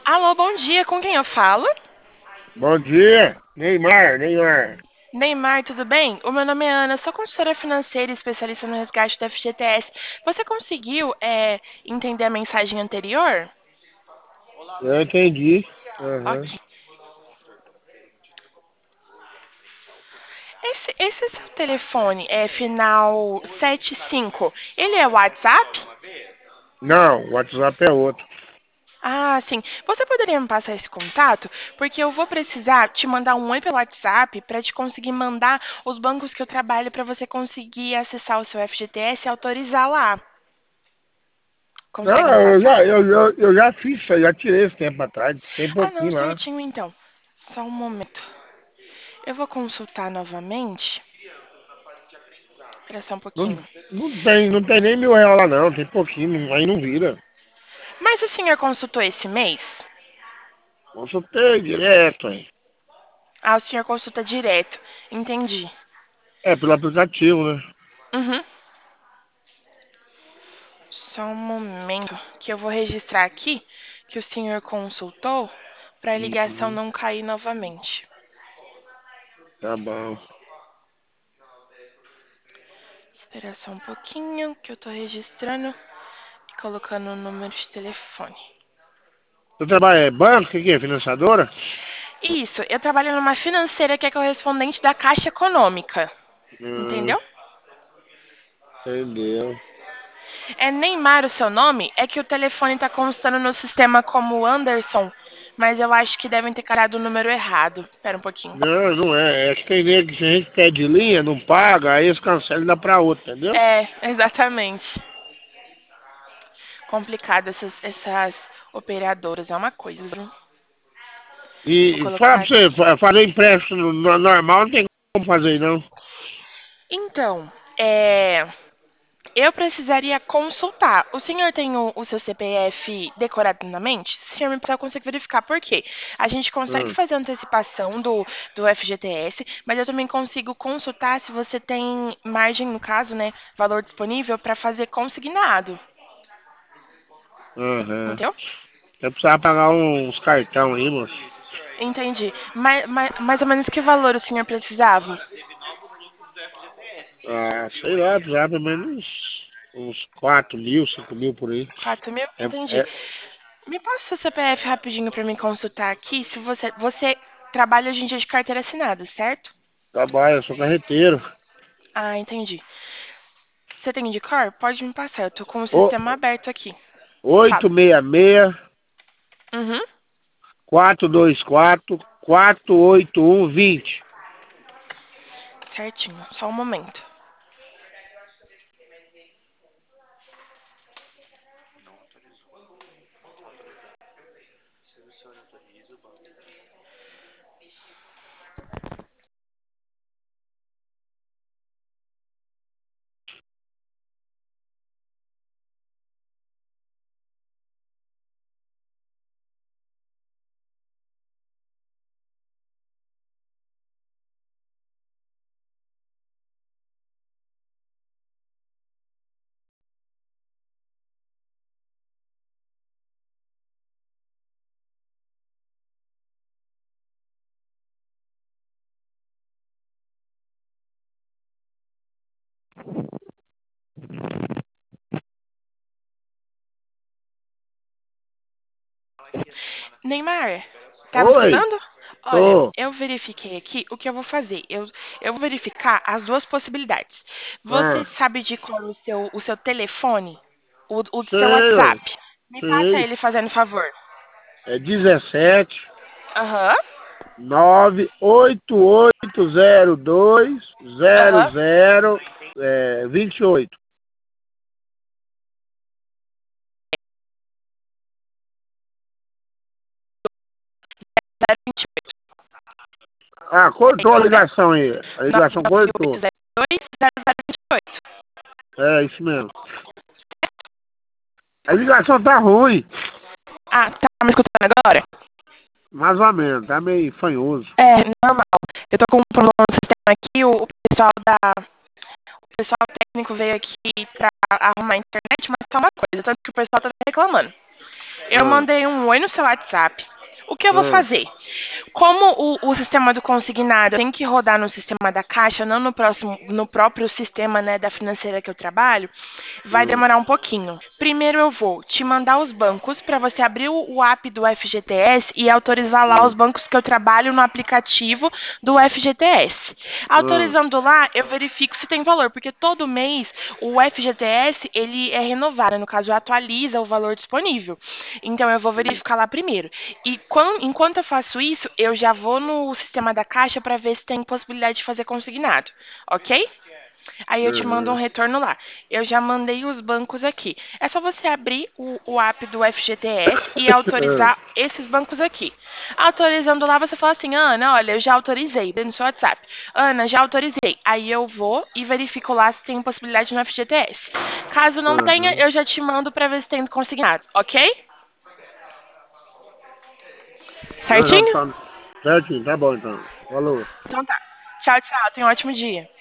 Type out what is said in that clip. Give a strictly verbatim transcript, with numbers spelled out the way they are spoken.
Alô, bom dia. Com quem eu falo? Bom dia, Neymar, Neymar. Neymar, tudo bem? O meu nome é Ana, sou consultora financeira e especialista no resgate do F G T S. Você conseguiu é, entender a mensagem anterior? Eu entendi. Aham. Ok. Esse, esse seu telefone é final setenta e cinco. Ele é WhatsApp? Não, o WhatsApp é outro. Ah, sim. Você poderia me passar esse contato? Porque eu vou precisar te mandar um oi pelo WhatsApp para te conseguir mandar os bancos que eu trabalho para você conseguir acessar o seu F G T S e autorizar lá. Consegue me Não, eu passar? já, eu, eu, eu já fiz isso, aí, já tirei esse tempo atrás. Tem Ah, não, pouquinho lá. certinho então. Só um momento. Eu vou consultar novamente. Espera só um Não, pouquinho. não tem, não tem nem mil reais lá não, tem pouquinho, aí não vira. Mas o senhor consultou esse mês? Consultei direto, aí. Ah, o senhor consulta direto. Entendi. É, pelo aplicativo, né? Uhum. Só um momento que eu vou registrar aqui que o senhor consultou para a ligação Uhum. não cair novamente. Tá bom. Espera só um pouquinho que eu estou registrando e colocando o número de telefone. Você trabalha é banco, o que que é? Financiadora? Isso, eu trabalho numa financeira que é correspondente da Caixa Econômica. Hum, Entendeu? entendeu. É Neymar o seu nome? É que o telefone está constando no sistema como Anderson, mas eu acho que devem ter carado o número errado. Espera um pouquinho. Não, não é. É que tem nego que se a gente pede linha, não paga, aí eles cancelam e dá pra outro, entendeu? É, exatamente. Complicado essas, essas operadoras, é uma coisa, viu? Vou E fala colocar pra você, aqui. fa- fazer empréstimo no- normal não tem como fazer, não. Então, é, eu precisaria consultar. O senhor tem o, o seu C P F decorado na mente? Se o senhor me passar, eu consigo verificar. Por quê? A gente consegue Hum, fazer antecipação do, do F G T S, mas eu também consigo consultar se você tem margem, no caso, né? Valor disponível para fazer consignado. aham. Entendeu? Eu precisava pagar uns cartão aí, moço. Entendi. Mais, mais, mais ou menos que valor o senhor precisava? Ah, sei lá, precisava pelo menos uns, uns quatro mil, cinco mil por aí. Quatro mil? É, Entendi. é, Me passa o seu C P F rapidinho para mim consultar aqui. Se você, você trabalha hoje em dia de carteira assinada, certo? trabalho, eu sou carreteiro. Ah, entendi. Você tem de cor? Pode me passar. Eu tô com o O, sistema aberto aqui. Fala. oito seis seis, Uhum. quatro dois quatro, quatro oito um, vinte. Certinho. Só um momento. Neymar, tá me Oi, escutando? Olha, tô. eu verifiquei aqui o que eu vou fazer. Eu, eu vou verificar as duas possibilidades. Você Ah, sabe de qual o seu, o seu telefone? O, o do seu sei, oi. WhatsApp? Me passa Sei. ele fazendo favor. É dezessete, Aham, nove oito oito zero dois zero aham. zero é, vinte e oito. zero vinte e oito. Ah, cortou a Então, né? ligação aí. A ligação cortou. nove oito zero dois zero zero vinte e oito. É, isso mesmo. A ligação tá ruim, Ah, tá me escutando agora? mais ou menos, tá meio fanhoso. É, normal. Eu tô com um problema no sistema aqui, o, o pessoal da, o pessoal técnico veio aqui pra arrumar a internet, mas só uma coisa, tanto que o pessoal tá reclamando. Eu Ah, mandei um oi no seu WhatsApp. O que eu vou ah, fazer? Como o, o sistema do consignado tem que rodar no sistema da Caixa, não no, próximo, no próprio sistema, né, da financeira que eu trabalho, vai hum, demorar um pouquinho. Primeiro eu vou te mandar os bancos para você abrir o, o app do F G T S e autorizar lá os hum, bancos que eu trabalho no aplicativo do F G T S. ah, Autorizando lá, eu verifico se tem valor, porque todo mês o F G T S ele é renovado, né? No caso, atualiza o valor disponível. Então eu vou hum. verificar lá primeiro. E quan- enquanto eu faço isso, eu já vou no sistema da Caixa para ver se tem possibilidade de fazer consignado, ok? Aí eu te mando um Aham. retorno lá. Eu já mandei os bancos aqui. É só você abrir o, o app do F G T S e Ah, autorizar esses bancos aqui. Autorizando lá, você fala assim, Ana, olha, eu já autorizei, no seu WhatsApp. Ana, já autorizei. Aí eu vou e verifico lá se tem possibilidade no F G T S. Caso não tenha, aham. eu já te mando para ver se tem consignado, ok? Não, não, Certinho? tá certinho, tá bom então. Falou. Então tá. Tchau, tchau. Tenha um ótimo dia.